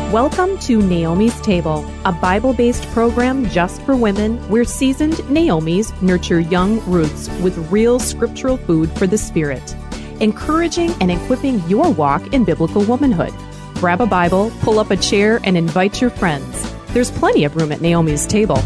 Welcome to Naomi's Table, a Bible-based program just for women where seasoned Naomis nurture young Ruths with real scriptural food for the spirit, encouraging and equipping your walk in biblical womanhood. Grab a Bible, pull up a chair, and invite your friends. There's plenty of room at Naomi's Table.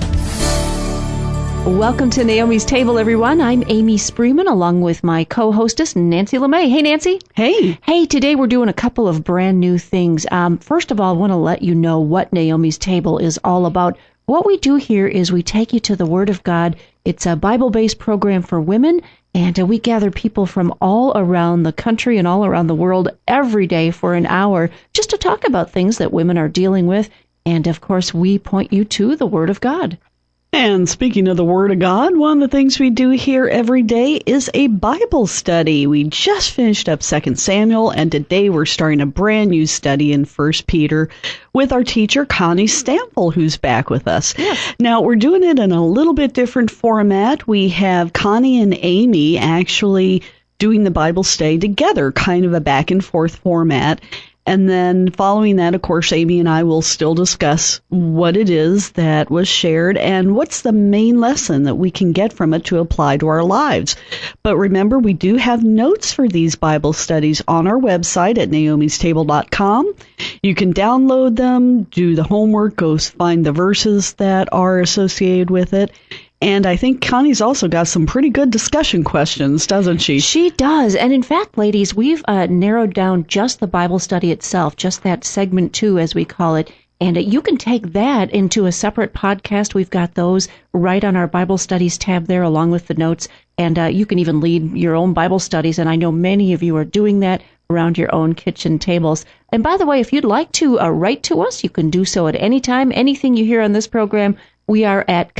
Welcome to Naomi's Table, everyone. I'm Amy Spreeman, along with my co-hostess, Nancy LeMay. Hey, Nancy. Hey. Hey, today we're doing a couple of brand new things. First of all, I want to let you know what Naomi's Table is all about. What we do here is we take you to the Word of God. It's a Bible-based program for women, and we gather people from all around the country and all around the world every day for an hour just to talk about things that women are dealing with. And, of course, we point you to the Word of God. And speaking of the Word of God, one of the things we do here every day is a Bible study. We just finished up 2 Samuel, and today we're starting a brand new study in 1 Peter with our teacher, Connie Stample, who's back with us. Yes. Now, we're doing it in a little bit different format. We have Connie and Amy actually doing the Bible study together, kind of a back-and-forth format. And then following that, of course, Amy and I will still discuss what it is that was shared and what's the main lesson that we can get from it to apply to our lives. But remember, we do have notes for these Bible studies on our website at naomistable.com. You can download them, do the homework, go find the verses that are associated with it. And I think Connie's also got some pretty good discussion questions, doesn't she? She does. And in fact, ladies, we've narrowed down just the Bible study itself, just that segment 2, as we call it. And you can take that into a separate podcast. We've got those right on our Bible studies tab there, along with the notes. And you can even lead your own Bible studies. And I know many of you are doing that around your own kitchen tables. And by the way, if you'd like to write to us, you can do so at any time. Anything you hear on this program, we are at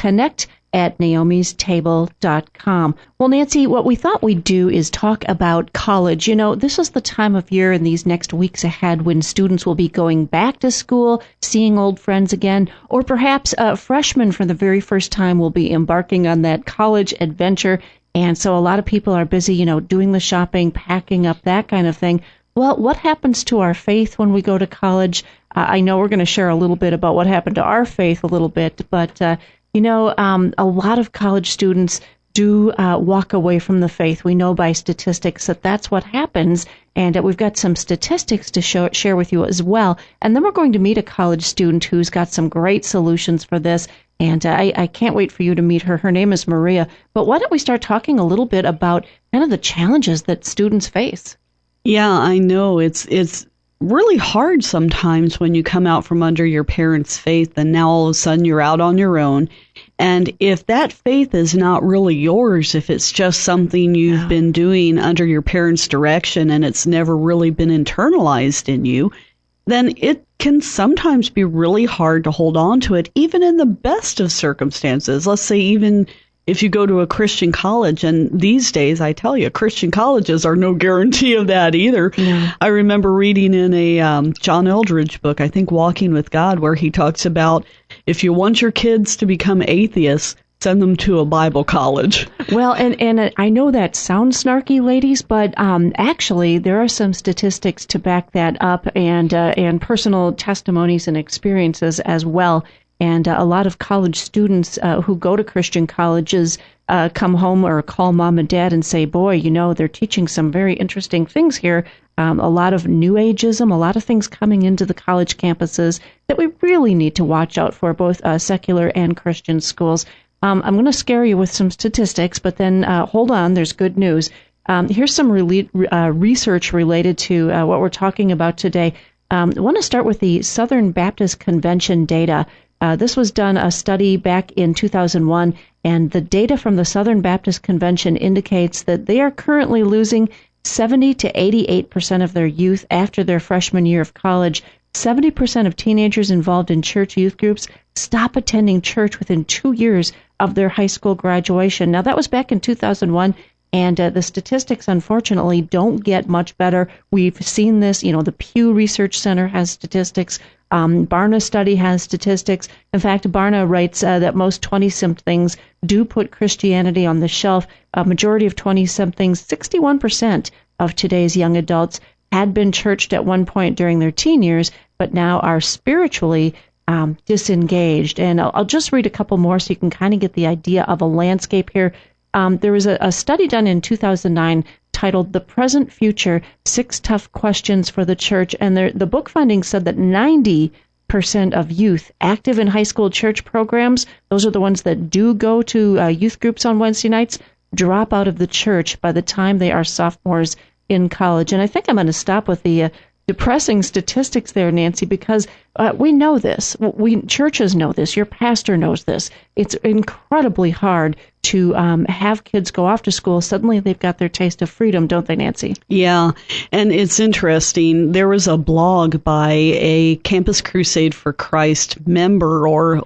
connect@naomistable.com. Well, Nancy, what we thought we'd do is talk about college. You know, this is the time of year in these next weeks ahead when students will be going back to school, seeing old friends again, or perhaps freshmen for the very first time will be embarking on that college adventure. And so a lot of people are busy, you know, doing the shopping, packing up, that kind of thing. Well, what happens to our faith when we go to college? I know we're going to share a little bit about what happened to our faith a little bit, but you know, a lot of college students do walk away from the faith. We know by statistics that that's what happens, and we've got some statistics to share with you as well. And then we're going to meet a college student who's got some great solutions for this, and I can't wait for you to meet her. Her name is Maria. But why don't we start talking a little bit about kind of the challenges that students face? Yeah, I know. It's really hard sometimes when you come out from under your parents' faith and now all of a sudden you're out on your own. And if that faith is not really yours, if it's just something you've been doing under your parents' direction and it's never really been internalized in you, then it can sometimes be really hard to hold on to it, even in the best of circumstances. Let's say even if you go to a Christian college, and these days, I tell you, Christian colleges are no guarantee of that either. Yeah. I remember reading in a John Eldredge book, I think Walking with God, where he talks about if you want your kids to become atheists, send them to a Bible college. Well, and I know that sounds snarky, ladies, but actually there are some statistics to back that up, and personal testimonies and experiences as well. And a lot of college students who go to Christian colleges come home or call mom and dad and say, boy, you know, they're teaching some very interesting things here. A lot of New Ageism, a lot of things coming into the college campuses that we really need to watch out for, both secular and Christian schools. I'm going to scare you with some statistics, but then hold on, there's good news. Here's some research related to what we're talking about today. I want to start with the Southern Baptist Convention data. This was done, a study back in 2001, and the data from the Southern Baptist Convention indicates that they are currently losing 70 to 88% of their youth after their freshman year of college. 70% of teenagers involved in church youth groups stop attending church within 2 years of their high school graduation. Now, that was back in 2001. And the statistics, unfortunately, don't get much better. We've seen this, you know, the Pew Research Center has statistics. Barna study has statistics. In fact, Barna writes that most 20-somethings do put Christianity on the shelf. A majority of 20-somethings, 61% of today's young adults, had been churched at one point during their teen years. but now are spiritually disengaged. And I'll just read a couple more so you can kind of get the idea of a landscape here. There was a study done in 2009 titled The Present Future, 6 Tough Questions for the Church. And the book findings said that 90% of youth active in high school church programs, those are the ones that do go to youth groups on Wednesday nights, drop out of the church by the time they are sophomores in college. And I think I'm going to stop with the depressing statistics there, Nancy, because we know this. Churches know this. Your pastor knows this. It's incredibly hard to have kids go off to school. Suddenly they've got their taste of freedom, don't they, Nancy? Yeah, and it's interesting. There was a blog by a Campus Crusade for Christ member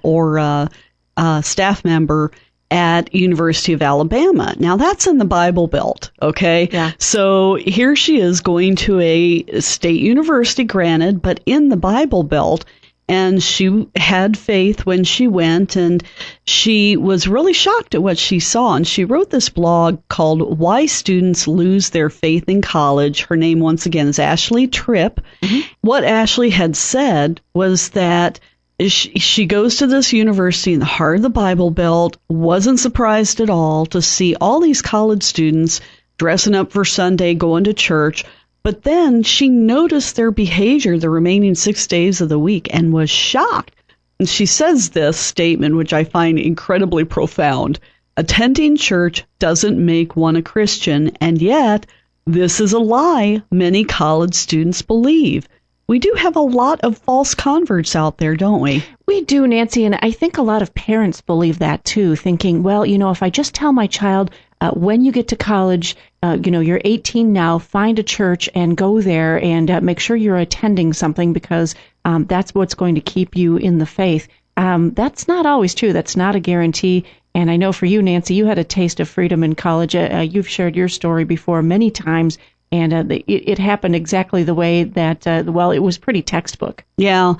or staff member at University of Alabama. Now, that's in the Bible Belt, okay? Yeah. So here she is going to a state university, granted, but in the Bible Belt, and she had faith when she went, and she was really shocked at what she saw, and she wrote this blog called Why Students Lose Their Faith in College. Her name, once again, is Ashley Tripp. Mm-hmm. What Ashley had said was that she goes to this university in the heart of the Bible Belt, wasn't surprised at all to see all these college students dressing up for Sunday, going to church, but then she noticed their behavior the remaining 6 days of the week and was shocked. And she says this statement, which I find incredibly profound: attending church doesn't make one a Christian, and yet this is a lie many college students believe. We do have a lot of false converts out there, don't we? We do, Nancy, and I think a lot of parents believe that too, thinking, well, if I just tell my child, when you get to college, you're 18 now, find a church and go there and make sure you're attending something because that's what's going to keep you in the faith. That's not always true. That's not a guarantee. And I know for you, Nancy, you had a taste of freedom in college. You've shared your story before many times. And it happened exactly the way that, it was pretty textbook. Yeah.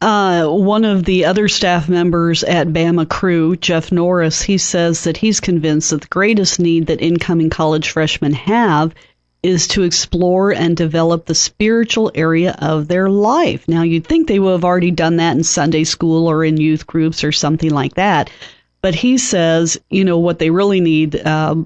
One of the other staff members at Bama Cru, Jeff Norris, he says that he's convinced that the greatest need that incoming college freshmen have is to explore and develop the spiritual area of their life. Now, you'd think they would have already done that in Sunday school or in youth groups or something like that. But he says, what they really need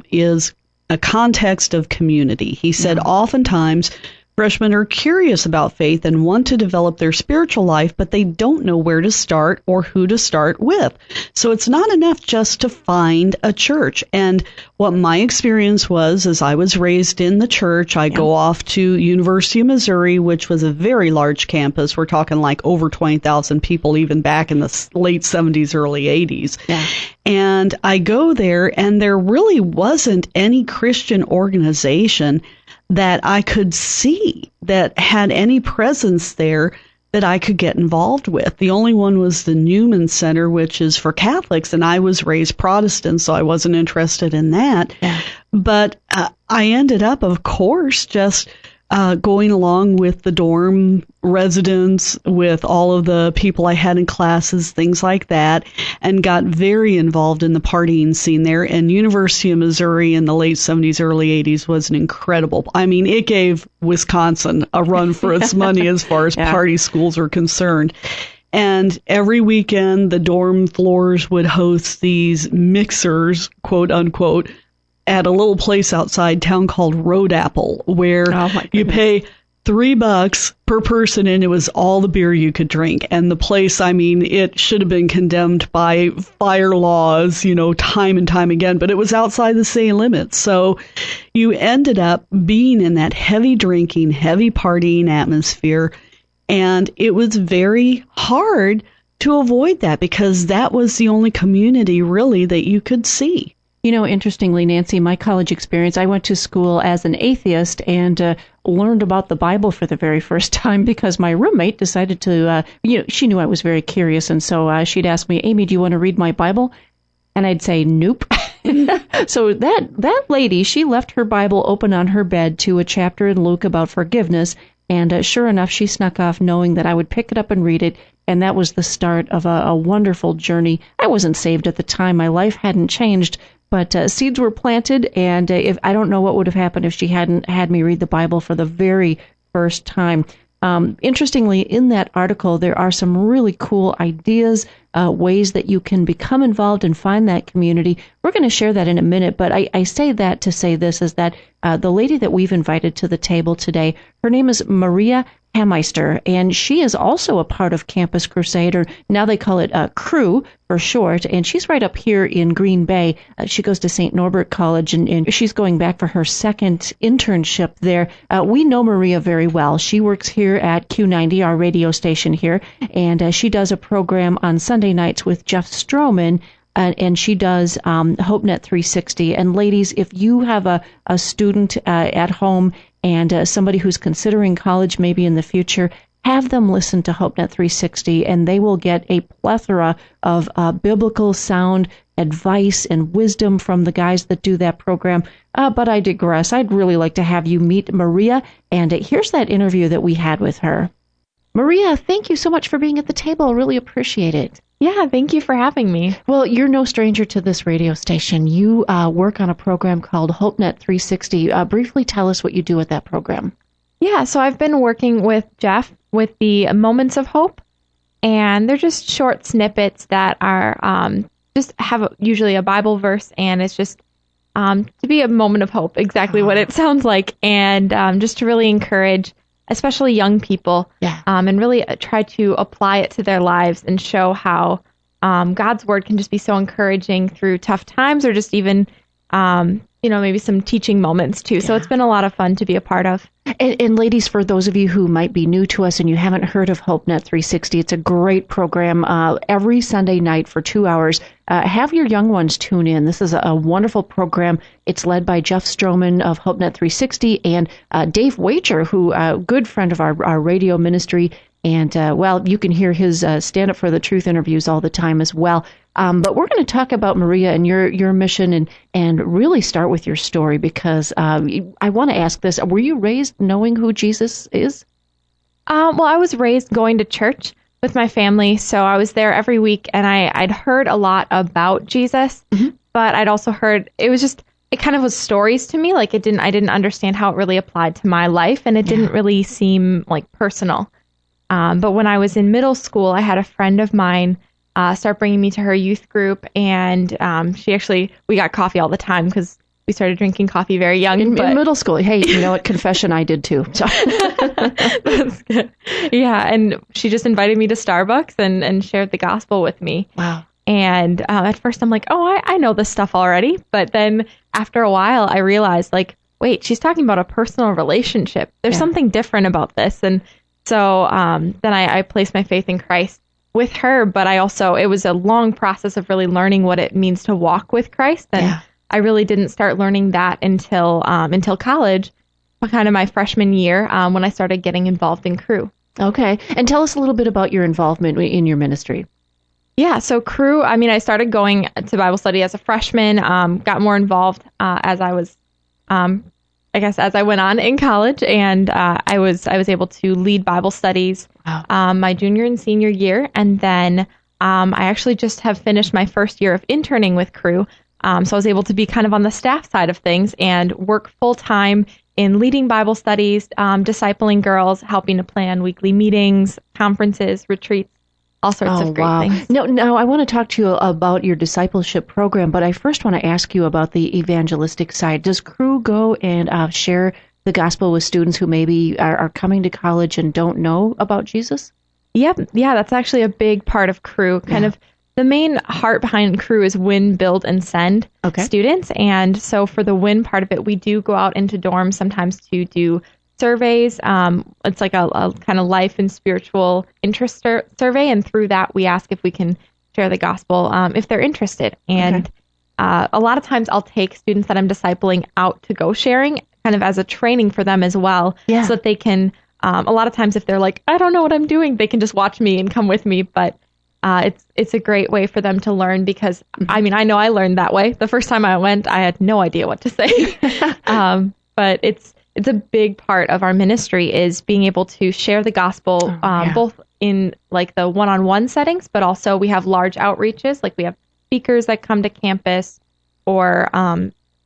is a context of community. He said oftentimes freshmen are curious about faith and want to develop their spiritual life, but they don't know where to start or who to start with. So it's not enough just to find a church. And what my experience was, as I was raised in the church, I go off to University of Missouri, which was a very large campus. We're talking like over 20,000 people even back in the late 70s, early 80s. Yeah. And I go there, and there really wasn't any Christian organization that I could see that had any presence there that I could get involved with. The only one was the Newman Center, which is for Catholics, and I was raised Protestant, so I wasn't interested in that. Yeah. But I ended up, of course, just going along with the dorm residents, with all of the people I had in classes, things like that, and got very involved in the partying scene there. And University of Missouri in the late 70s, early 80s was an incredible. I mean, it gave Wisconsin a run for its money as far as party schools are concerned. And every weekend, the dorm floors would host these mixers, quote unquote, at a little place outside town called Road Apple, where you pay $3 per person, and it was all the beer you could drink. And the place, I mean, it should have been condemned by fire laws, time and time again, but it was outside the city limits. So you ended up being in that heavy drinking, heavy partying atmosphere, and it was very hard to avoid that because that was the only community really that you could see. Interestingly, Nancy, my college experience, I went to school as an atheist and learned about the Bible for the very first time because my roommate decided to, she knew I was very curious, and so she'd ask me, Amy, do you want to read my Bible? And I'd say, nope. So that lady, she left her Bible open on her bed to a chapter in Luke about forgiveness, and sure enough, she snuck off knowing that I would pick it up and read it, and that was the start of a wonderful journey. I wasn't saved at the time. My life hadn't changed, but seeds were planted, and I don't know what would have happened if she hadn't had me read the Bible for the very first time. Interestingly, in that article, there are some really cool ideas, ways that you can become involved and find that community. We're going to share that in a minute, but I say that to say this, is that the lady that we've invited to the table today, her name is Maria Hammeister, and she is also a part of Campus Crusade, or now they call it Cru for short, and she's right up here in Green Bay. She goes to St. Norbert College, and she's going back for her second internship there. We know Maria very well. She works here at Q90, our radio station here, and she does a program on Sunday nights with Jeff Stroman, and she does HopeNet 360. And ladies, if you have a student at home and somebody who's considering college maybe in the future, have them listen to HopeNet 360, and they will get a plethora of biblical sound advice and wisdom from the guys that do that program. But I digress. I'd really like to have you meet Maria, and here's that interview that we had with her. Maria, thank you so much for being at the table. Really appreciate it. Yeah, thank you for having me. Well, you're no stranger to this radio station. You work on a program called HopeNet 360. Briefly tell us what you do with that program. Yeah, so I've been working with Jeff with the Moments of Hope, and they're just short snippets that are just have usually a Bible verse, and it's just to be a moment of hope, exactly what it sounds like, and just to really encourage especially young people, and really try to apply it to their lives and show how God's Word can just be so encouraging through tough times, or just even, maybe some teaching moments too. So it's been a lot of fun to be a part of. And ladies, for those of you who might be new to us and you haven't heard of HopeNet 360, it's a great program every Sunday night for 2 hours. Have your young ones tune in. This is a wonderful program. It's led by Jeff Stroman of HopeNet 360 and Dave Wager, who a good friend of our radio ministry. And, you can hear his Stand Up for the Truth interviews all the time as well. But we're going to talk about Maria and your mission and really start with your story, because I want to ask this. Were you raised knowing who Jesus is? I was raised going to church with my family, so I was there every week, and I'd heard a lot about Jesus, but I'd also heard, it kind of was stories to me. Like I didn't understand how it really applied to my life, and it didn't really seem like personal. But when I was in middle school, I had a friend of mine start bringing me to her youth group, and we got coffee all the time because we started drinking coffee very young. In middle school. Hey, you know what? Confession, I did too. So. That's good. Yeah, and she just invited me to Starbucks and shared the gospel with me. Wow. And at first I'm like, I know this stuff already. But then after a while, I realized, like, wait, she's talking about a personal relationship. There's something different about this. And so then I placed my faith in Christ with her, but it was a long process of really learning what it means to walk with Christ. And I really didn't start learning that until college, kind of my freshman year, when I started getting involved in Cru. Okay. And tell us a little bit about your involvement in your ministry. Yeah, so Cru, I started going to Bible study as a freshman, got more involved as I was, as I went on in college, and I was able to lead Bible studies my junior and senior year, and then I actually just have finished my first year of interning with Cru, so I was able to be kind of on the staff side of things and work full-time in leading Bible studies, discipling girls, helping to plan weekly meetings, conferences, retreats, all sorts of great things. No, I want to talk to you about your discipleship program, but I first want to ask you about the evangelistic side. Does Cru go and share the gospel with students who maybe are coming to college and don't know about Jesus? Yep. Yeah, that's actually a big part of Cru. Kind of the main heart behind Cru is win, build, and send students. And so for the win part of it, we do go out into dorms sometimes to do surveys. It's like a kind of life and spiritual interest survey, and through that we ask if we can share the gospel if they're interested. And a lot of times I'll take students that I'm discipling out to go sharing, kind of as a training for them as well, so that they can, a lot of times if they're like, I don't know what I'm doing, they can just watch me and come with me. But it's a great way for them to learn, because I know I learned that way. The first time I went, I had no idea what to say. But it's a big part of our ministry is being able to share the gospel, both in like the one-on-one settings, but also we have large outreaches. Like we have speakers that come to campus, or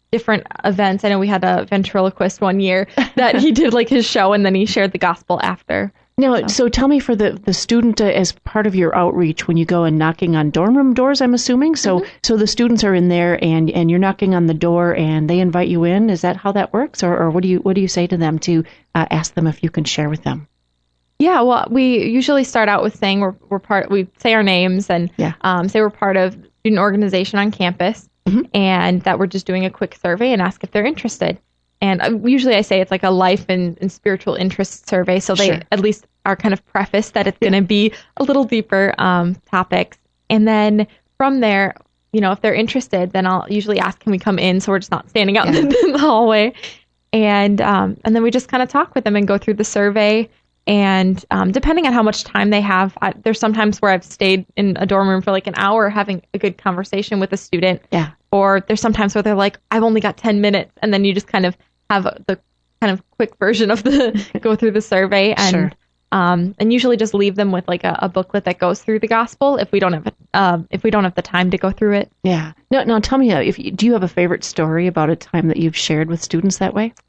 different events. I know we had a ventriloquist one year that he did like his show and then he shared the gospel after. Now, so tell me, for the student, as part of your outreach, when you go and knocking on dorm room doors, I'm assuming, so the students are in there and you're knocking on the door and they invite you in. Is that how that works, or what do you say to them to ask them if you can share with them? Yeah, well, we usually start out with saying we're part. We say our names and say we're part of student organization on campus, and that we're just doing a quick survey and ask if they're interested. And usually I say it's like a life and spiritual interest survey, so they at least are kind of prefaced that it's going to be a little deeper topics. And then from there, if they're interested, then I'll usually ask, can we come in? So we're just not standing out in the hallway. And then we just kind of talk with them and go through the survey. And depending on how much time they have, there's sometimes where I've stayed in a dorm room for like an hour having a good conversation with a student. Yeah. Or there's sometimes where they're like, I've only got 10 minutes. And then you just kind of have the kind of quick version of go through the survey. And and usually just leave them with like a booklet that goes through the gospel if we don't have the time to go through it. Yeah. Now tell me, do you have a favorite story about a time that you've shared with students that way?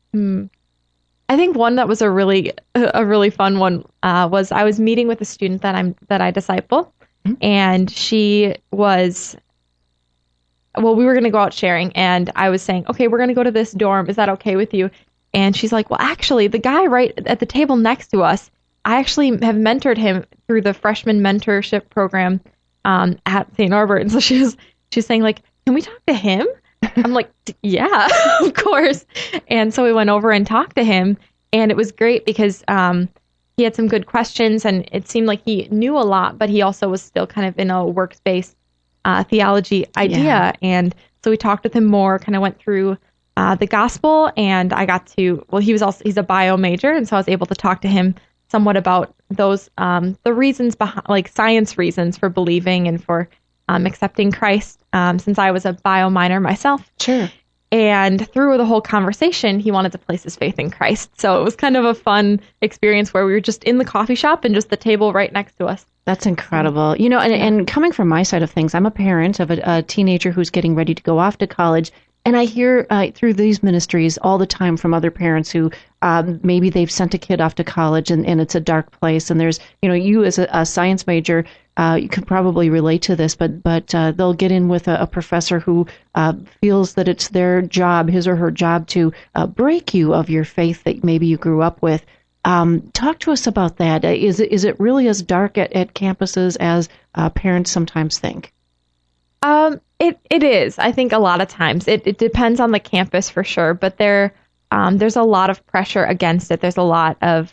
I think one that was a really fun one was I was meeting with a student that I disciple, and she was. Well, we were going to go out sharing, and I was saying, okay, we're going to go to this dorm. Is that okay with you? And she's like, well, actually, the guy right at the table next to us, I actually have mentored him through the freshman mentorship program at St. Norbert. And so she's saying, like, can we talk to him? I'm like, yeah, of course. And so we went over and talked to him, and it was great because he had some good questions, and it seemed like he knew a lot, but he also was still kind of in a works-based theology idea. Yeah. And so we talked with him more, kind of went through the gospel, and I got to, he's a bio major, and so I was able to talk to him somewhat about those, the reasons behind, like science reasons for believing and for accepting Christ, since I was a bio minor myself. Sure. And through the whole conversation, he wanted to place his faith in Christ. So it was kind of a fun experience where we were just in the coffee shop and just the table right next to us. That's incredible. And coming from my side of things, I'm a parent of a teenager who's getting ready to go off to college. And I hear through these ministries all the time from other parents who maybe they've sent a kid off to college and it's a dark place. And there's, you as a science major, you could probably relate to this, but they'll get in with a professor who feels that it's their job, his or her job, to break you of your faith that maybe you grew up with. Talk to us about that. Is it really as dark at campuses as parents sometimes think? It is. I think a lot of times it depends on the campus for sure, but there's a lot of pressure against it. There's a lot of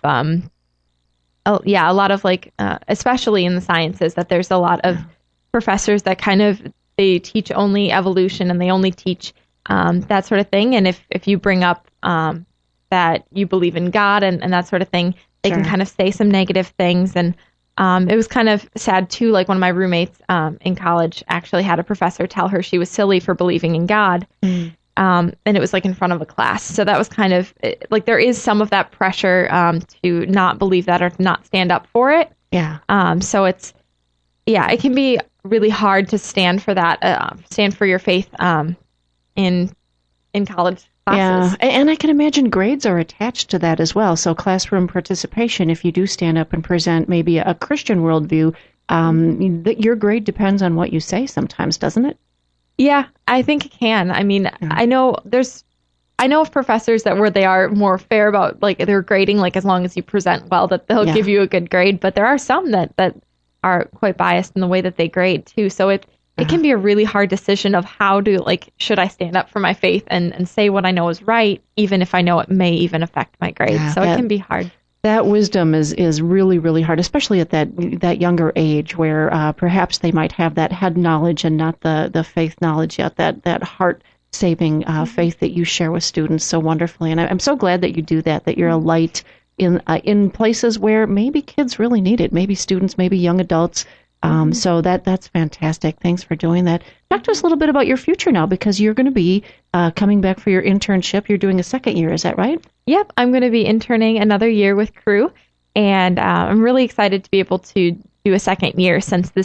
a lot of like especially in the sciences, that there's a lot of professors that kind of they teach only evolution and they only teach that sort of thing. And if you bring up that you believe in God and that sort of thing, they can kind of say some negative things. And it was kind of sad too. Like one of my roommates in college actually had a professor tell her she was silly for believing in God. And it was like in front of a class. So that was kind of like, there is some of that pressure to not believe that or to not stand up for it. Yeah. So it can be really hard to stand for that, stand for your faith in college classes. Yeah, and I can imagine grades are attached to that as well. So classroom participation, if you do stand up and present maybe a Christian worldview, your grade depends on what you say sometimes, doesn't it? Yeah, I think it can. I mean, I know of professors where they are more fair about like their grading, like as long as you present well, that they'll give you a good grade. But there are some that are quite biased in the way that they grade too. So it can be a really hard decision of how to, like, should I stand up for my faith and say what I know is right, even if I know it may even affect my grade. So it can be hard. That wisdom is really, really hard, especially at that younger age where perhaps they might have that head knowledge and not the faith knowledge yet, that heart-saving faith that you share with students so wonderfully. And I'm so glad that you do that you're a light in places where maybe kids really need it, maybe students, maybe young adults. So that's fantastic. Thanks for doing that. Talk to us a little bit about your future now, because you're going to be coming back for your internship. You're doing a second year, is that right? Yep, I'm going to be interning another year with Cru, and I'm really excited to be able to do a second year since this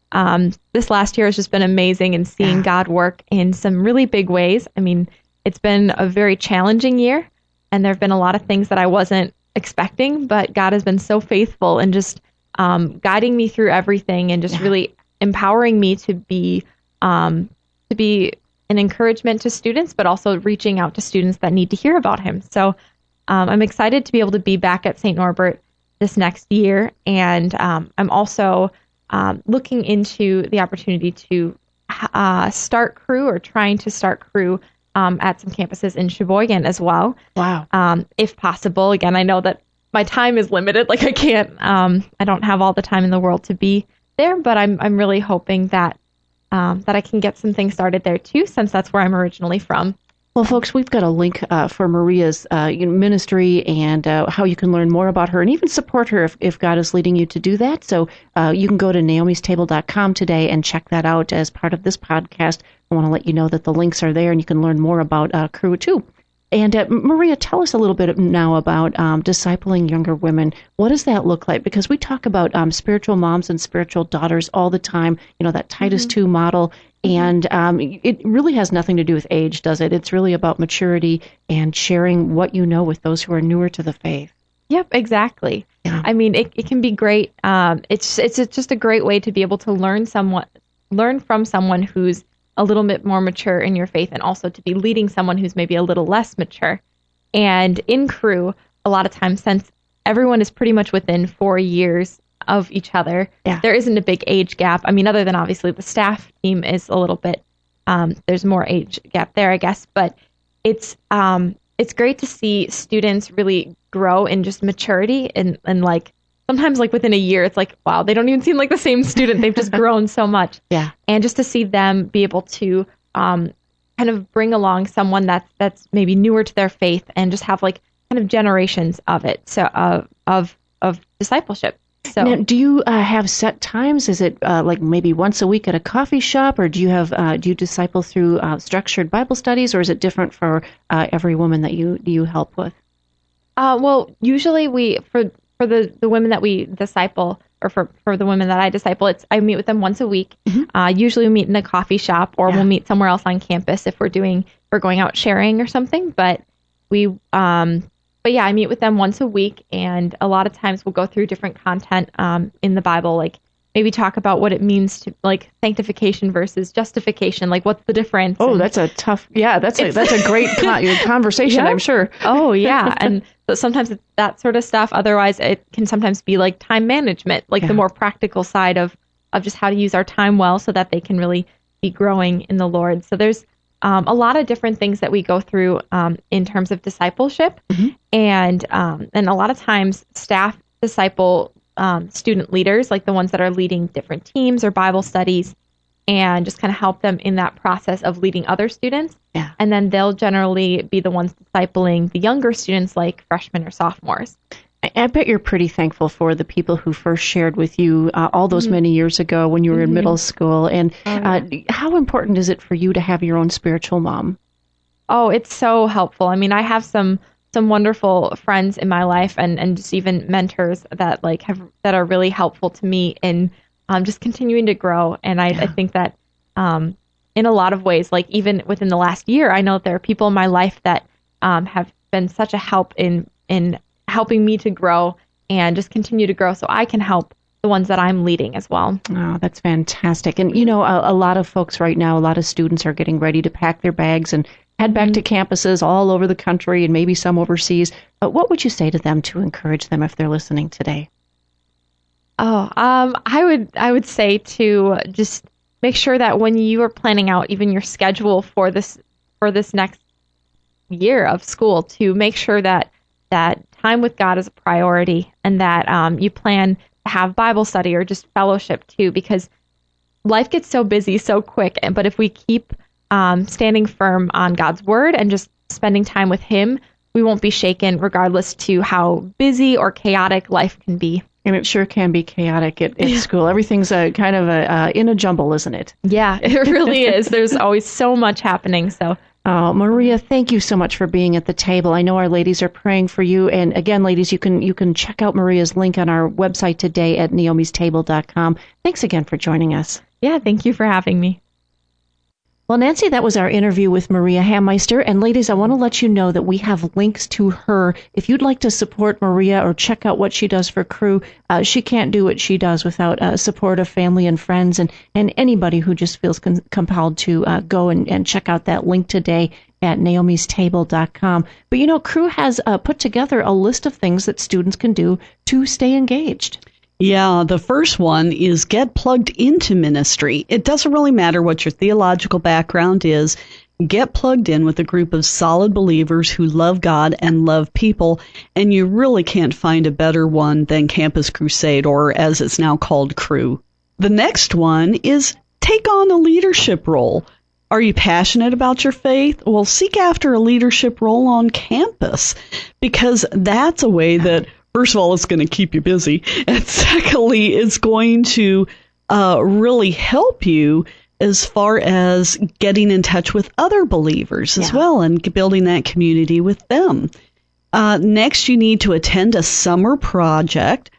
this last year has just been amazing and seeing God work in some really big ways. I mean, it's been a very challenging year, and there have been a lot of things that I wasn't expecting, but God has been so faithful and just guiding me through everything and just really empowering me to be an encouragement to students, but also reaching out to students that need to hear about him. So I'm excited to be able to be back at St. Norbert this next year, and I'm also looking into the opportunity to start Cru, or trying to start Cru at some campuses in Sheboygan as well. Wow. If possible. Again, I know that my time is limited. Like I can't, I don't have all the time in the world to be there, but I'm really hoping that I can get some things started there too, since that's where I'm originally from. Well, folks, we've got a link for Maria's ministry and how you can learn more about her and even support her if God is leading you to do that. So you can go to naomistable.com today and check that out as part of this podcast. I want to let you know that the links are there and you can learn more about Cru too. And Maria, tell us a little bit now about discipling younger women. What does that look like? Because we talk about spiritual moms and spiritual daughters all the time, that Titus 2 model. And it really has nothing to do with age, does it? It's really about maturity and sharing what you know with those who are newer to the faith. Yep, exactly. Yeah. I mean, it can be great. It's just a great way to be able to learn from someone who's a little bit more mature in your faith, and also to be leading someone who's maybe a little less mature. And in Cru, a lot of times, since everyone is pretty much within 4 years of each other, there isn't a big age gap. I mean, other than obviously the staff team is a little bit, there's more age gap there, I guess. But it's great to see students really grow in just maturity and like, sometimes like within a year, it's like, wow, they don't even seem like the same student. They've just grown so much. Yeah. And just to see them be able to kind of bring along someone that's maybe newer to their faith and just have like kind of generations of it, so of discipleship. So, now, do you have set times? Is it like maybe once a week at a coffee shop, or do you disciple through structured Bible studies, or is it different for every woman that you help with? Well, usually for the women that we disciple, or for the women that I disciple, I meet with them once a week. Mm-hmm. Usually we meet in a coffee shop, or we'll meet somewhere else on campus if we're going out sharing or something. But I meet with them once a week, and a lot of times we'll go through different content in the Bible, like maybe talk about what it means to like sanctification versus justification, like what's the difference. Oh, that's a tough, that's a great conversation, I'm sure. Oh, yeah. And so sometimes it's that sort of stuff. Otherwise, it can sometimes be like time management, like the more practical side of just how to use our time well so that they can really be growing in the Lord. So there's a lot of different things that we go through in terms of discipleship. Mm-hmm. And a lot of times staff disciple student leaders, like the ones that are leading different teams or Bible studies, and just kind of help them in that process of leading other students. Yeah. And then they'll generally be the ones discipling the younger students, like freshmen or sophomores. I bet you're pretty thankful for the people who first shared with you all those many years ago when you were in middle school. And how important is it for you to have your own spiritual mom? Oh, it's so helpful. I mean, I have some wonderful friends in my life, and just even mentors that that are really helpful to me in just continuing to grow. And I think that in a lot of ways, like even within the last year, I know that there are people in my life that have been such a help in helping me to grow and just continue to grow so I can help the ones that I'm leading as well. Oh, that's fantastic. And, a lot of folks right now, a lot of students are getting ready to pack their bags and head back to campuses all over the country and maybe some overseas. What would you say to them to encourage them if they're listening today? Oh, I would say to just make sure that when you are planning out even your schedule for this next year of school, to make sure that time with God is a priority, and that you plan to have Bible study or just fellowship too, because life gets so busy so quick. But if we keep standing firm on God's word and just spending time with Him, we won't be shaken regardless to how busy or chaotic life can be. And it sure can be chaotic at school. Everything's kind of in a jumble, isn't it? Yeah, it really is. There's always so much happening. So Oh, Maria, thank you so much for being at the table. I know our ladies are praying for you. And again, ladies, you can check out Maria's link on our website today at naomistable.com. Thanks again for joining us. Yeah, thank you for having me. Well, Nancy, that was our interview with Maria Hammeister. And ladies, I want to let you know that we have links to her. If you'd like to support Maria or check out what she does for Cru, she can't do what she does without support of family and friends and anybody who just feels compelled to go and check out that link today at naomistable.com. But Cru has put together a list of things that students can do to stay engaged. Yeah, the first one is get plugged into ministry. It doesn't really matter what your theological background is. Get plugged in with a group of solid believers who love God and love people, and you really can't find a better one than Campus Crusade, or as it's now called, Cru. The next one is take on a leadership role. Are you passionate about your faith? Well, seek after a leadership role on campus, because that's a way that, first of all, it's going to keep you busy, and secondly, it's going to really help you as far as getting in touch with other believers as well and building that community with them. Next, you need to attend a summer project.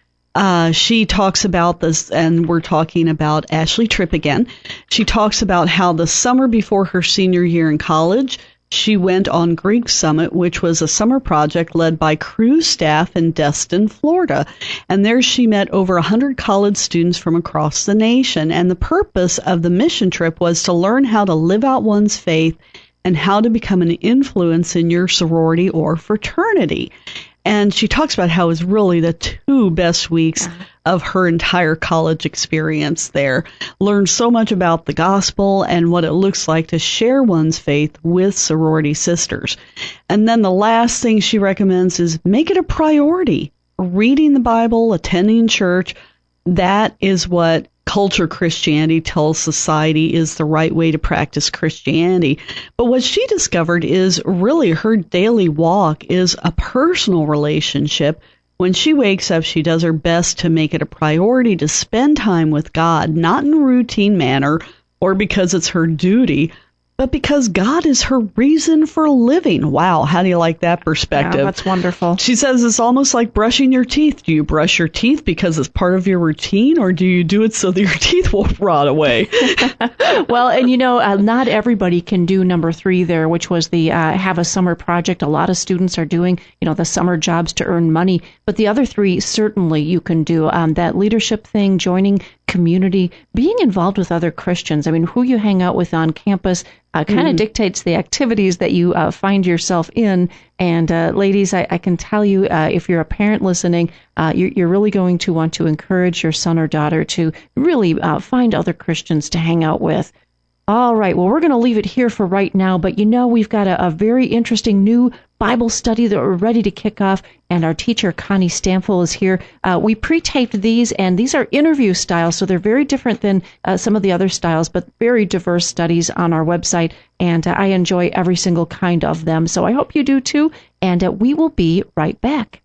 She talks about this, and we're talking about Ashley Tripp again. She talks about how the summer before her senior year in college, she went on Greek Summit, which was a summer project led by Cru staff in Destin, Florida. And there she met over 100 college students from across the nation. And the purpose of the mission trip was to learn how to live out one's faith and how to become an influence in your sorority or fraternity. And she talks about how it was really the 2 best weeks of her entire college experience there. Learned so much about the gospel and what it looks like to share one's faith with sorority sisters. And then the last thing she recommends is make it a priority. Reading the Bible, attending church, that is what culture Christianity tells society is the right way to practice Christianity. But what she discovered is really her daily walk is a personal relationship. When she wakes up, she does her best to make it a priority to spend time with God, not in a routine manner or because it's her duty, but because God is her reason for living. Wow, how do you like that perspective? Yeah, that's wonderful. She says it's almost like brushing your teeth. Do you brush your teeth because it's part of your routine, or do you do it so that your teeth won't rot away? Well, and not everybody can do number 3 there, which was the have a summer project. A lot of students are doing, the summer jobs to earn money. But the other 3, certainly you can do that leadership thing, joining community, being involved with other Christians. I mean, who you hang out with on campus kind of dictates the activities that you find yourself in. And ladies, I can tell you, if you're a parent listening, you're really going to want to encourage your son or daughter to really find other Christians to hang out with. All right, well, we're going to leave it here for right now, but we've got a very interesting new Bible study that we're ready to kick off, and our teacher, Connie Stamfel, is here. We pre-taped these, and these are interview styles, so they're very different than some of the other styles, but very diverse studies on our website, and I enjoy every single kind of them, so I hope you do too, and we will be right back.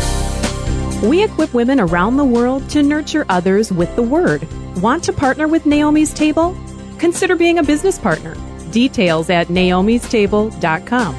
We equip women around the world to nurture others with the Word. Want to partner with Naomi's Table? Consider being a business partner. Details at naomistable.com.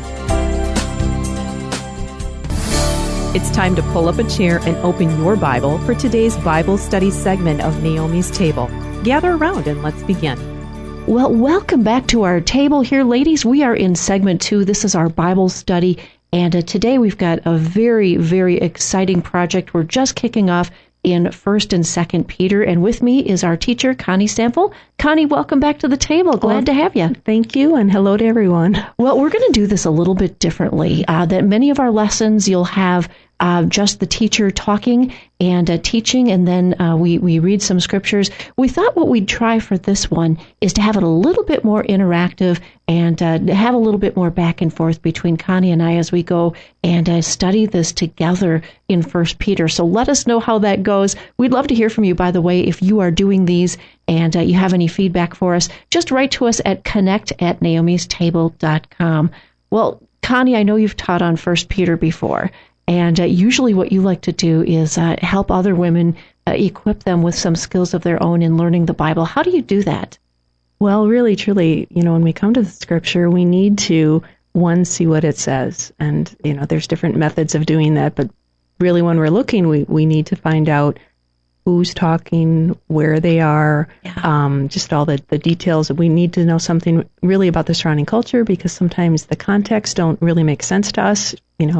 It's time to pull up a chair and open your Bible for today's Bible study segment of Naomi's Table. Gather around and let's begin. Well, welcome back to our table here, ladies. We are in segment 2. This is our Bible study, and today we've got a very, very exciting project. We're just kicking off in 1st and 2nd Peter, and with me is our teacher, Connie Stamfel. Connie, welcome back to the table. Glad to have you. Thank you, and hello to everyone. Well, we're going to do this a little bit differently. That many of our lessons you'll have just the teacher talking and teaching, and then we read some scriptures. We thought what we'd try for this one is to have it a little bit more interactive and have a little bit more back and forth between Connie and I as we go and study this together in 1 Peter. So let us know how that goes. We'd love to hear from you, by the way, if you are doing these and you have any feedback for us. Just write to us at connect@naomistable.com. Well, Connie, I know you've taught on 1 Peter before. And usually what you like to do is help other women, equip them with some skills of their own in learning the Bible. How do you do that? Well, really, truly, when we come to the scripture, we need to, one, see what it says. And, there's different methods of doing that. But really, when we're looking, we need to find out who's talking, where they are, just all the details. We need to know something really about the surrounding culture, because sometimes the context don't really make sense to us.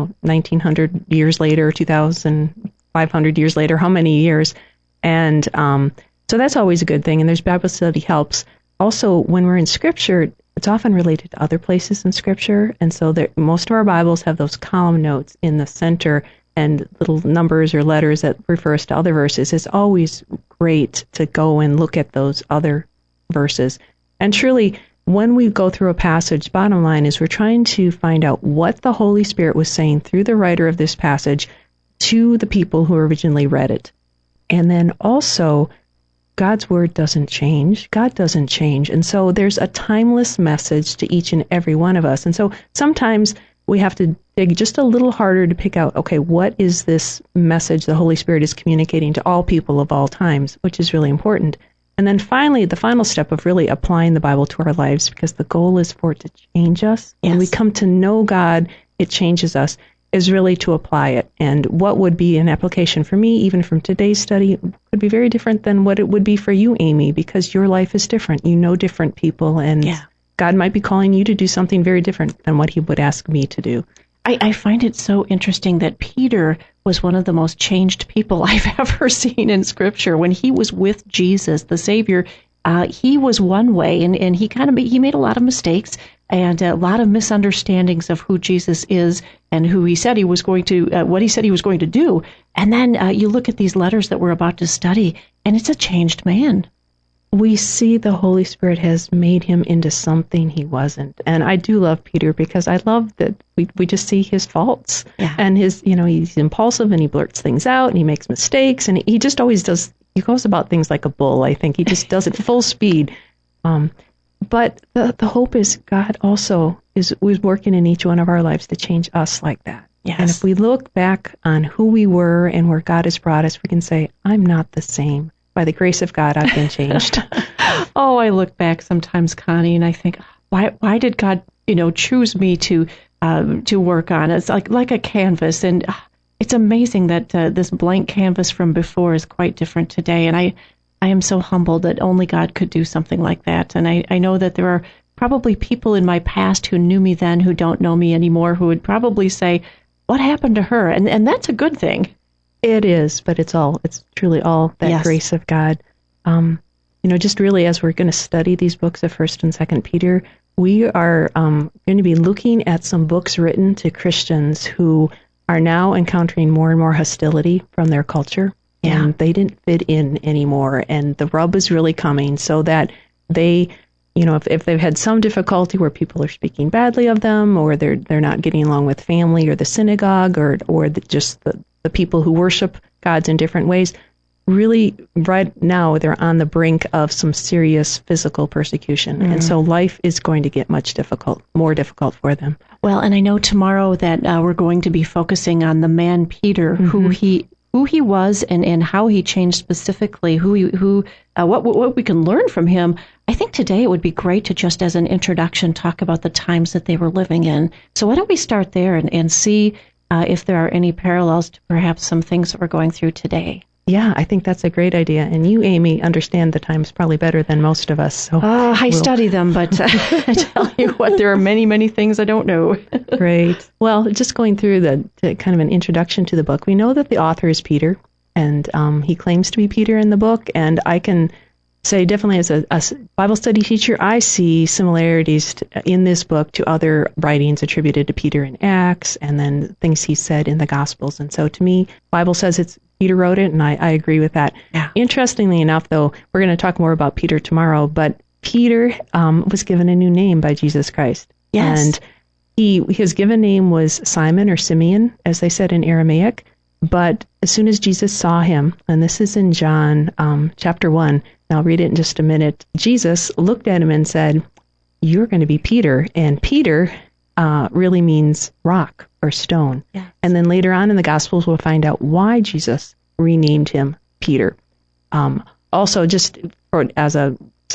1900 years later, 2,500 years later, how many years? And so that's always a good thing. And there's Bible study helps. Also, when we're in Scripture, it's often related to other places in Scripture. And so most of our Bibles have those column notes in the center and little numbers or letters that refer us to other verses. It's always great to go and look at those other verses. And truly, when we go through a passage, bottom line is we're trying to find out what the Holy Spirit was saying through the writer of this passage to the people who originally read it. And then also, God's word doesn't change. God doesn't change. And so there's a timeless message to each and every one of us. And so sometimes we have to dig just a little harder to pick out, okay, what is this message the Holy Spirit is communicating to all people of all times, which is really important. And then finally, the final step of really applying the Bible to our lives, because the goal is for it to change us. Yes. When we come to know God, it changes us, is really to apply it. And what would be an application for me, even from today's study, could be very different than what it would be for you, Amy, because your life is different. You know different people, and God might be calling you to do something very different than what he would ask me to do. I find it so interesting that Peter was one of the most changed people I've ever seen in Scripture. When he was with Jesus, the Savior, he was one way, and he made a lot of mistakes and a lot of misunderstandings of who Jesus is and who he said he was going to, what he said he was going to do. And then you look at these letters that we're about to study, and it's a changed man. We see the Holy Spirit has made him into something he wasn't. And I do love Peter, because I love that we just see his faults. Yeah. And he's impulsive, and he blurts things out, and he makes mistakes, and he just always does, he goes about things like a bull, I think. He just does it full speed. But the hope is God also is working in each one of our lives to change us like that. Yes. And if we look back on who we were and where God has brought us, we can say, I'm not the same. By the grace of God, I've been changed. Oh, I look back sometimes, Connie, and I think, why did God, choose me to work on? It's like a canvas, and it's amazing that this blank canvas from before is quite different today. And I am so humbled that only God could do something like that. And I know that there are probably people in my past who knew me then who don't know me anymore, who would probably say, what happened to her? And that's a good thing. It is, but it's truly all that grace of God. Just really as we're going to study these books of 1st and 2nd Peter, we are going to be looking at some books written to Christians who are now encountering more and more hostility from their culture. Yeah. And they didn't fit in anymore. And the rub is really coming, so that they, if they've had some difficulty where people are speaking badly of them, or they're not getting along with family or the synagogue, or just the people who worship gods in different ways, really right now they're on the brink of some serious physical persecution. And so life is going to get more difficult for them. Well, and I know tomorrow that we're going to be focusing on the man Peter, who he was and how he changed specifically, what we can learn from him. I think today it would be great to just as an introduction talk about the times that they were living in. So why don't we start there and see if there are any parallels to perhaps some things that we're going through today. Yeah, I think that's a great idea. And you, Amy, understand the times probably better than most of us. So I study them, but I tell you what, there are many, many things I don't know. Great. Well, just going through the kind of an introduction to the book, we know that the author is Peter, and he claims to be Peter in the book. And I can say definitely as a Bible study teacher, I see similarities in this book to other writings attributed to Peter in Acts, and then things he said in the Gospels. And so to me, Bible says Peter wrote it, and I agree with that. Yeah. Interestingly enough, though, we're going to talk more about Peter tomorrow, but Peter was given a new name by Jesus Christ. Yes. And his given name was Simon, or Simeon, as they said in Aramaic. But as soon as Jesus saw him, and this is in John chapter 1, and I'll read it in just a minute, Jesus looked at him and said, "You're going to be Peter." And Peter really means rock or stone. Yes. And then later on in the Gospels, we'll find out why Jesus renamed him Peter. Also, just as a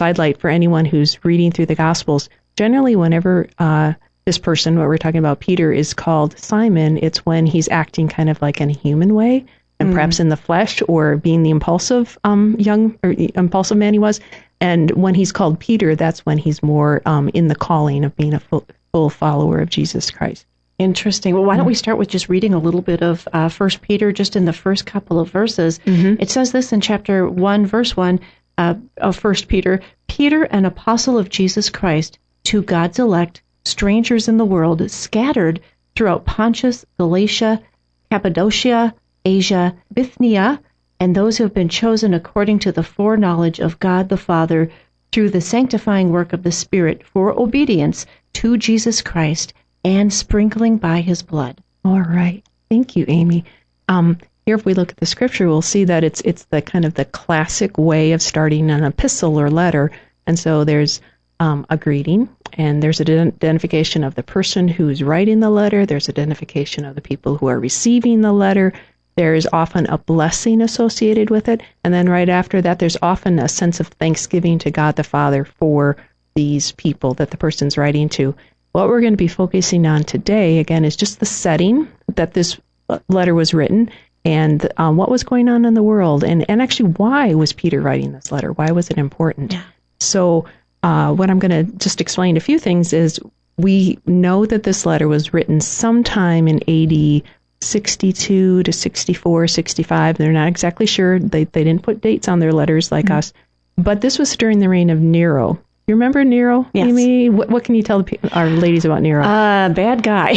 sidelight for anyone who's reading through the Gospels. Generally, whenever this person, what we're talking about, Peter, is called Simon, it's when he's acting kind of like in a human way, and perhaps in the flesh, or being the impulsive impulsive man he was. And when he's called Peter, that's when he's more in the calling of being a full follower of Jesus Christ. Interesting. Well, why don't we start with just reading a little bit of 1 Peter, just in the first couple of verses. It says this in chapter 1, verse 1 of 1 Peter, Peter, an apostle of Jesus Christ, to God's elect, strangers in the world, scattered throughout Pontus, Galatia, Cappadocia, Asia, Bithynia, and those who have been chosen according to the foreknowledge of God the Father through the sanctifying work of the Spirit for obedience to Jesus Christ and sprinkling by his blood. All right. Thank you, Amy. Here, if we look at the scripture, we'll see that it's the kind of the classic way of starting an epistle or letter. And so there's a greeting, and there's an identification of the person who's writing the letter. There's identification of the people who are receiving the letter. There's often a blessing associated with it. And then right after that, there's often a sense of thanksgiving to God the Father for these people that the person's writing to. What we're going to be focusing on today, again, is just the setting that this letter was written, and what was going on in the world, and actually why was Peter writing this letter? Why was it important? Yeah. So what I'm going to just explain a few things is we know that this letter was written sometime in AD 62 to 64, 65. They're not exactly sure. They didn't put dates on their letters like us. But this was during the reign of Nero. You remember Nero, yes. Amy? What can you tell our ladies about Nero? Bad guy.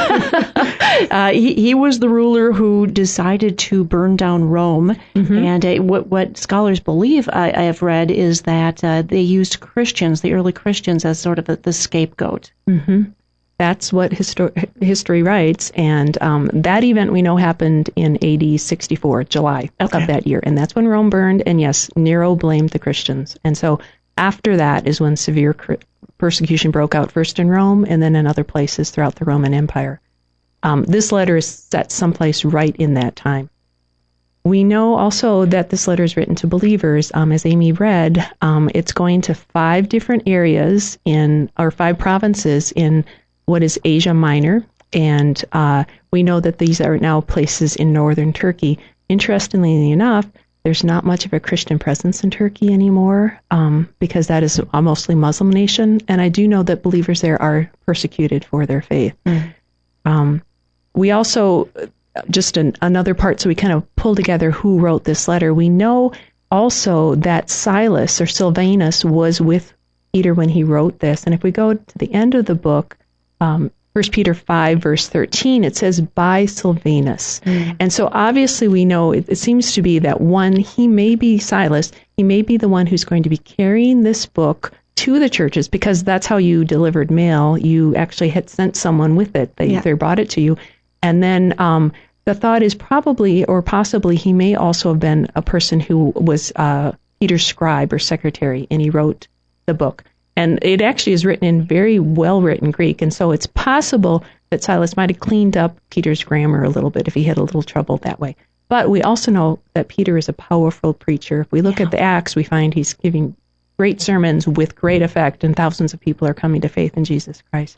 He was the ruler who decided to burn down Rome. And what scholars believe, I have read, is that they used Christians, the early Christians, as sort of the scapegoat. That's what history writes. And that event we know happened in AD 64, July of that year. And that's when Rome burned. And yes, Nero blamed the Christians. And so after that is when severe persecution broke out, first in Rome and then in other places throughout the Roman Empire. This letter is set someplace right in that time. We know also that this letter is written to believers. As Amy read, it's going to 5 different areas or 5 provinces in what is Asia Minor. And we know that these are now places in northern Turkey. Interestingly enough, there's not much of a Christian presence in Turkey anymore because that is a mostly Muslim nation. And I do know that believers there are persecuted for their faith. We also, just another part, so we kind of pull together who wrote this letter. We know also that Silas or Silvanus was with Peter when he wrote this. And if we go to the end of the book, 1 Peter 5, verse 13, it says, by Silvanus. And so obviously we know it seems to be that one, he may be Silas, he may be the one who's going to be carrying this book to the churches, because that's how you delivered mail. You actually had sent someone with it. They brought it to you. And then the thought is probably or possibly he may also have been a person who was Peter's scribe or secretary, and he wrote the book. And it actually is written in very well-written Greek, and so it's possible that Silas might have cleaned up Peter's grammar a little bit if he had a little trouble that way. But we also know that Peter is a powerful preacher. If we look at the Acts, we find he's giving great sermons with great effect, and thousands of people are coming to faith in Jesus Christ.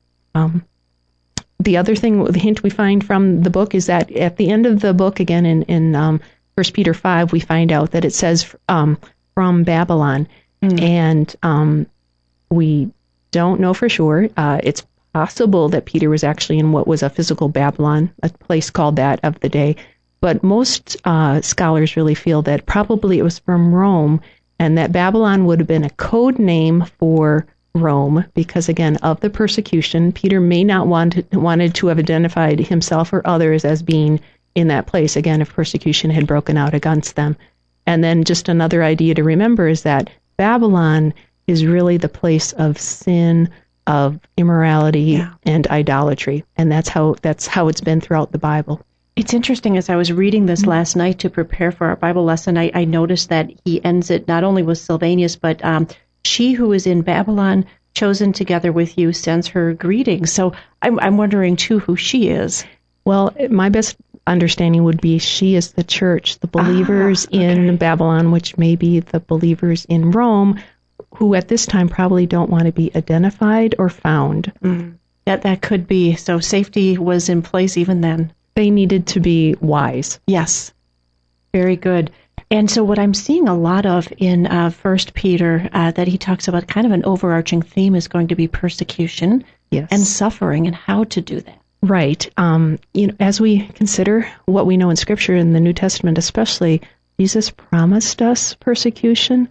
The other thing, the hint we find from the book is that at the end of the book, again in 1 Peter 5, we find out that it says from Babylon, and we don't know for sure. It's possible that Peter was actually in what was a physical Babylon, a place called that of the day. But most scholars really feel that probably it was from Rome, and that Babylon would have been a code name for Rome because, again, of the persecution. Peter may not wanted to have identified himself or others as being in that place, again, if persecution had broken out against them. And then just another idea to remember is that Babylon is really the place of sin, of immorality, and idolatry. And that's how it's been throughout the Bible. It's interesting, as I was reading this last night to prepare for our Bible lesson, I noticed that he ends it not only with Silvanus, but she who is in Babylon, chosen together with you, sends her greetings. So I'm wondering, too, who she is. Well, my best understanding would be she is the church, the believers in Babylon, which may be the believers in Rome, who at this time probably don't want to be identified or found. That could be. So safety was in place even then. They needed to be wise. Yes. Very good. And so what I'm seeing a lot of in 1 Peter, that he talks about kind of an overarching theme is going to be persecution and suffering and how to do that. Right. As we consider what we know in Scripture, in the New Testament especially, Jesus promised us persecution.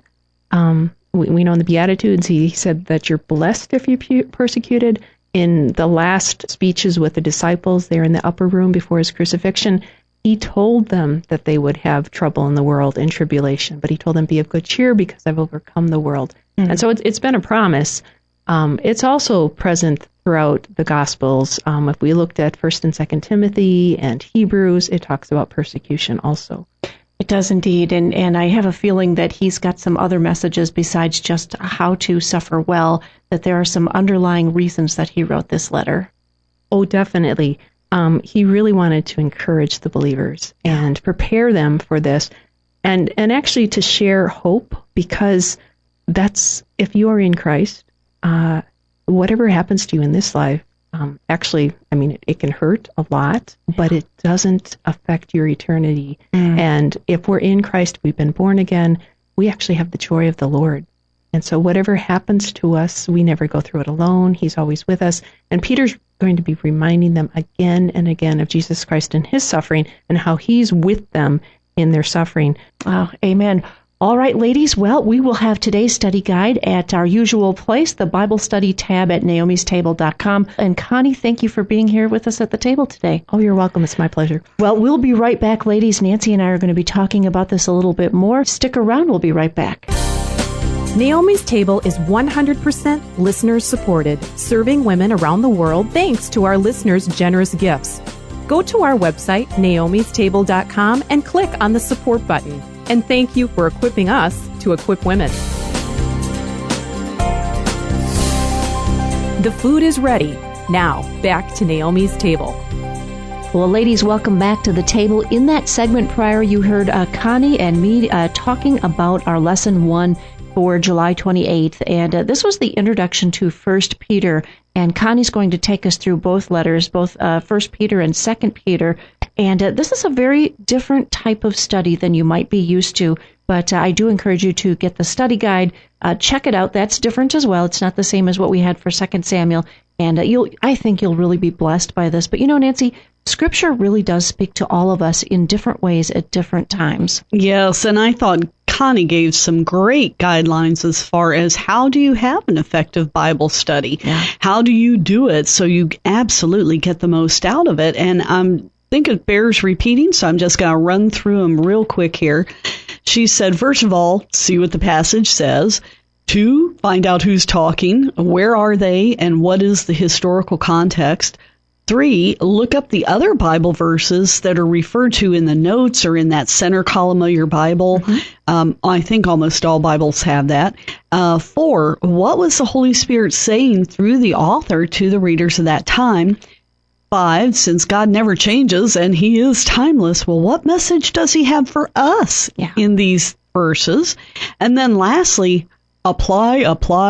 We know in the Beatitudes, he said that you're blessed if you're persecuted. In the last speeches with the disciples there in the upper room before his crucifixion, he told them that they would have trouble in the world and tribulation, but he told them, be of good cheer because I've overcome the world. And so it's been a promise. It's also present throughout the Gospels. If we looked at 1st and 2nd Timothy and Hebrews, it talks about persecution also. It does indeed, and I have a feeling that he's got some other messages besides just how to suffer well, that there are some underlying reasons that he wrote this letter. Oh, definitely. He really wanted to encourage the believers and prepare them for this, and actually to share hope, because that's, if you are in Christ, whatever happens to you in this life, it can hurt a lot, but it doesn't affect your eternity. And if we're in Christ, we've been born again, we actually have the joy of the Lord. And so whatever happens to us, we never go through it alone. He's always with us. And Peter's going to be reminding them again and again of Jesus Christ and his suffering and how he's with them in their suffering. Oh, amen. All right, ladies, well, we will have today's study guide at our usual place, the Bible Study tab at naomistable.com. And Connie, thank you for being here with us at the table today. Oh, you're welcome. It's my pleasure. Well, we'll be right back, ladies. Nancy and I are going to be talking about this a little bit more. Stick around. We'll be right back. Naomi's Table is 100% listeners supported, serving women around the world thanks to our listeners' generous gifts. Go to our website, naomistable.com, and click on the support button. And thank you for equipping us to equip women. The food is ready. Now, back to Naomi's Table. Well, ladies, welcome back to the table. In that segment prior, you heard Connie and me talking about our lesson 1 for July 28th. And this was the introduction to 1 Peter. And Connie's going to take us through both letters, both 1 Peter and 2 Peter. And this is a very different type of study than you might be used to. But I do encourage you to get the study guide. Check it out. That's different as well. It's not the same as what we had for 2 Samuel. And I think you'll really be blessed by this. But Nancy, Scripture really does speak to all of us in different ways at different times. Yes, and I thought Connie gave some great guidelines as far as how do you have an effective Bible study? Yeah. How do you do it so you absolutely get the most out of it? And I think it bears repeating, so I'm just going to run through them real quick here. She said, first of all, see what the passage says. 2, find out who's talking, where are they, and what is the historical context. 3, look up the other Bible verses that are referred to in the notes or in that center column of your Bible. I think almost all Bibles have that. 4, what was the Holy Spirit saying through the author to the readers of that time? 5, since God never changes and he is timeless, well, what message does he have for us in these verses? And then lastly, apply.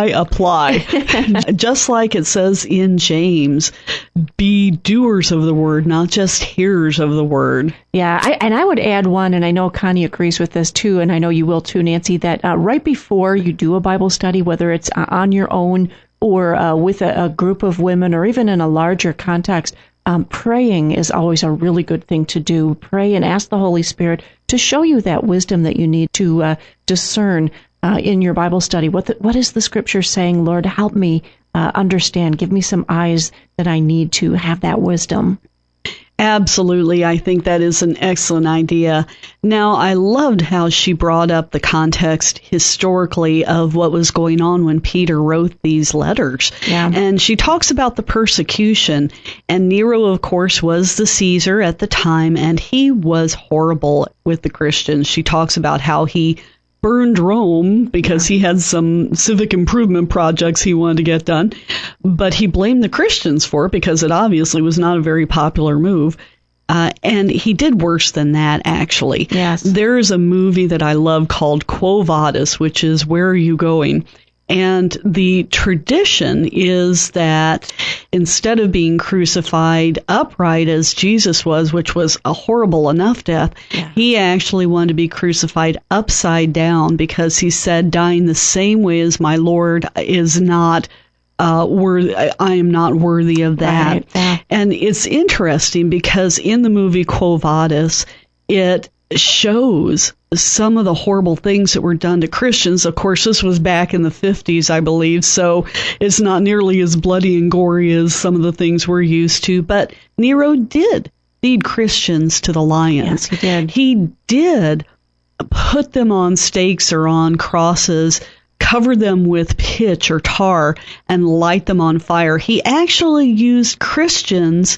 Just like it says in James, be doers of the word, not just hearers of the word. Yeah, I would add one, and I know Connie agrees with this too, and I know you will too, Nancy, that right before you do a Bible study, whether it's on your own or with a group of women or even in a larger context, praying is always a really good thing to do. Pray and ask the Holy Spirit to show you that wisdom that you need to discern in your Bible study. What is the Scripture saying? Lord, help me understand. Give me some eyes that I need to have that wisdom. Absolutely. I think that is an excellent idea. Now, I loved how she brought up the context historically of what was going on when Peter wrote these letters. Yeah. And she talks about the persecution. And Nero, of course, was the Caesar at the time, and he was horrible with the Christians. She talks about how he burned Rome because he had some civic improvement projects he wanted to get done. But he blamed the Christians for it because it obviously was not a very popular move. And he did worse than that, actually. Yes. There is a movie that I love called Quo Vadis, which is Where Are You Going? And the tradition is that instead of being crucified upright as Jesus was, which was a horrible enough death, he actually wanted to be crucified upside down because he said, dying the same way as my Lord is not worthy. I am not worthy of that. Right. Yeah. And it's interesting because in the movie Quo Vadis, it shows some of the horrible things that were done to Christians. Of course, this was back in the 50s, I believe, so it's not nearly as bloody and gory as some of the things we're used to. But Nero did feed Christians to the lions. Yes, he did. He did put them on stakes or on crosses, cover them with pitch or tar, and light them on fire. He actually used Christians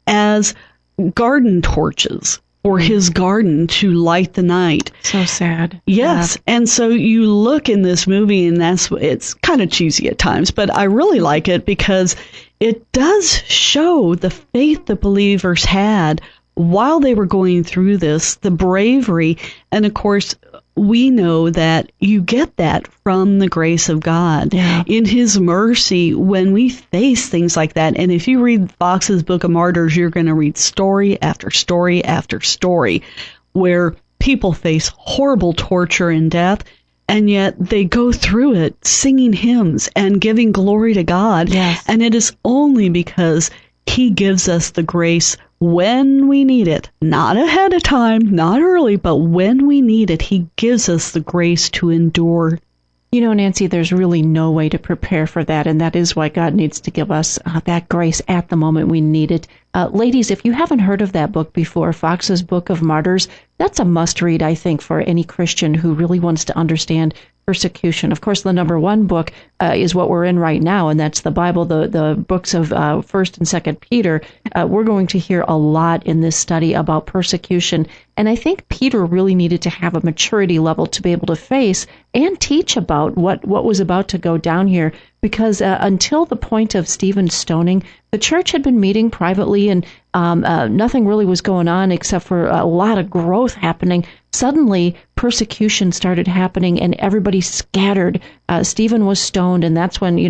as garden torches for his garden to light the night. So sad. Yes. Yeah. And so you look in this movie, and it's kind of cheesy at times, but I really like it because it does show the faith the believers had while they were going through this, the bravery. And of course, we know that you get that from the grace of God. Yeah. In his mercy, when we face things like that, and if you read Fox's Book of Martyrs, you're going to read story after story after story where people face horrible torture and death, and yet they go through it singing hymns and giving glory to God. Yes. And it is only because he gives us the grace when we need it, not ahead of time, not early, but when we need it, he gives us the grace to endure. You know, Nancy, there's really no way to prepare for that, and that is why God needs to give us that grace at the moment we need it. Ladies, if you haven't heard of that book before, Fox's Book of Martyrs, that's a must-read, I think, for any Christian who really wants to understand persecution. Of course, the number one book is what we're in right now, and that's the Bible, the books of 1st and 2nd Peter. We're going to hear a lot in this study about persecution, and I think Peter really needed to have a maturity level to be able to face and teach about what was about to go down here, because until the point of Stephen's stoning, the church had been meeting privately, and nothing really was going on except for a lot of growth happening. Suddenly, persecution started happening, and everybody scattered. Stephen was stoned, and that's when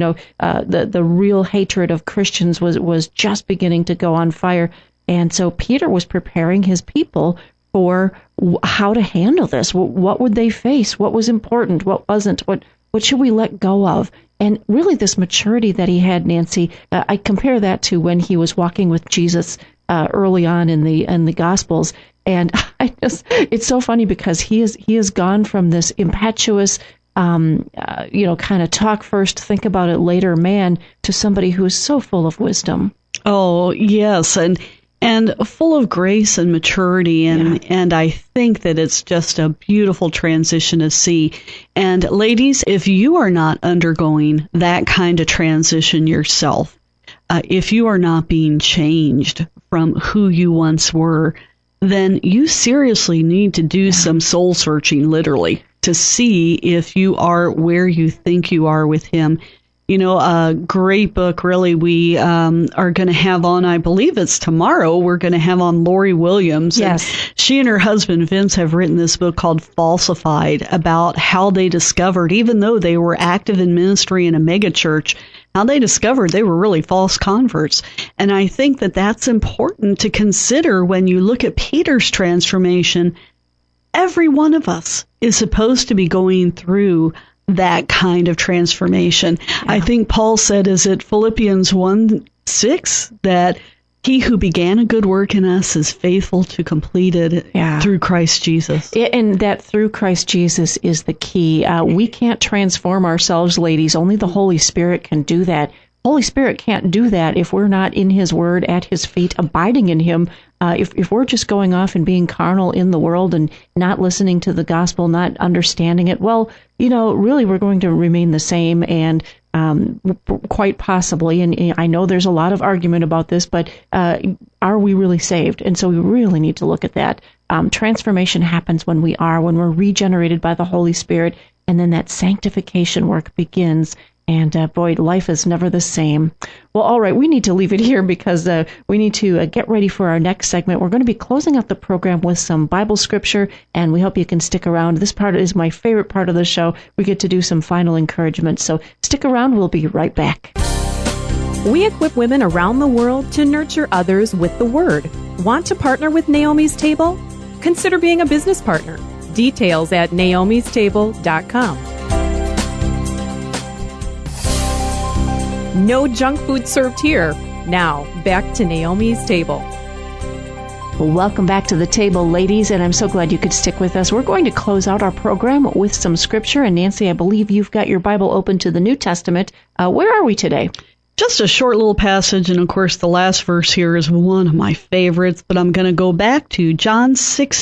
the real hatred of Christians was just beginning to go on fire. And so Peter was preparing his people for how to handle this. What would they face? What was important? What wasn't? What should we let go of? And really, this maturity that he had, Nancy, I compare that to when he was walking with Jesus early on in the Gospels. And it's so funny because he has gone from this impetuous, kind of talk first, think about it later man to somebody who is so full of wisdom. Oh, yes. And full of grace and maturity, and I think that it's just a beautiful transition to see. And ladies, if you are not undergoing that kind of transition yourself, if you are not being changed from who you once were, then you seriously need to do some soul searching, literally, to see if you are where you think you are with him. You know, a great book, really, we are going to have on, I believe it's tomorrow, we're going to have on Lori Williams. Yes. And she and her husband, Vince, have written this book called Falsified, about how they discovered, even though they were active in ministry in a mega church, how they discovered they were really false converts. And I think that that's important to consider when you look at Peter's transformation. Every one of us is supposed to be going through that kind of transformation. Yeah. I think Paul said, is it Philippians 1:6, that he who began a good work in us is faithful to complete it through Christ Jesus. And that through Christ Jesus is the key. We can't transform ourselves, ladies. Only the Holy Spirit can do that. Holy Spirit can't do that if we're not in his word, at his feet, abiding in him. If we're just going off and being carnal in the world and not listening to the gospel, not understanding it, well, really we're going to remain the same, and quite possibly, and I know there's a lot of argument about this, but are we really saved? And so we really need to look at that. Transformation happens when we're regenerated by the Holy Spirit, and then that sanctification work begins. And boy, life is never the same. Well, all right, we need to leave it here because we need to get ready for our next segment. We're going to be closing out the program with some Bible scripture, and we hope you can stick around. This part is my favorite part of the show. We get to do some final encouragement. So stick around. We'll be right back. We equip women around the world to nurture others with the Word. Want to partner with Naomi's Table? Consider being a business partner. Details at naomistable.com. No junk food served here. Now, back to Naomi's Table. Well, welcome back to the table, ladies, and I'm so glad you could stick with us. We're going to close out our program with some scripture. And Nancy, I believe you've got your Bible open to the New Testament. Where are we today? Just a short little passage, and of course the last verse here is one of my favorites, but I'm going to go back to John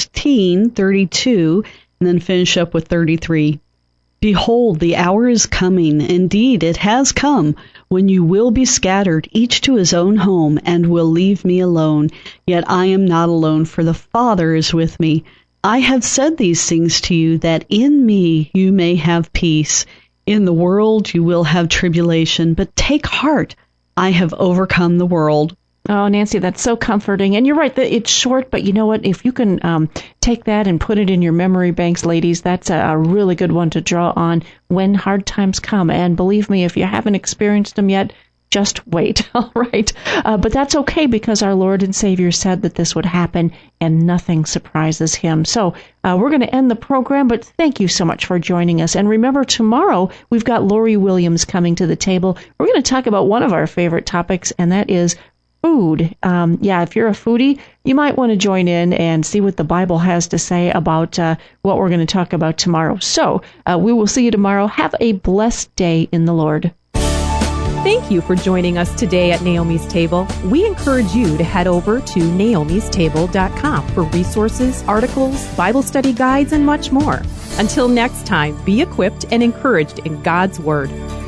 16:32 and then finish up with 33. Behold, the hour is coming, indeed it has come, when you will be scattered, each to his own home, and will leave me alone. Yet I am not alone, for the Father is with me. I have said these things to you, that in me you may have peace. In the world you will have tribulation, but take heart, I have overcome the world. Oh, Nancy, that's so comforting. And you're right, it's short, but you know what? If you can take that and put it in your memory banks, ladies, that's a really good one to draw on when hard times come. And believe me, if you haven't experienced them yet, just wait, all right? But that's okay because our Lord and Savior said that this would happen and nothing surprises him. So we're going to end the program, but thank you so much for joining us. And remember, tomorrow we've got Lori Williams coming to the table. We're going to talk about one of our favorite topics, and that is food. If you're a foodie, you might want to join in and see what the Bible has to say about what we're going to talk about tomorrow. So we will see you tomorrow. Have a blessed day in the Lord. Thank you for joining us today at Naomi's Table. We encourage you to head over to naomistable.com for resources, articles, Bible study guides, and much more. Until next time, be equipped and encouraged in God's Word.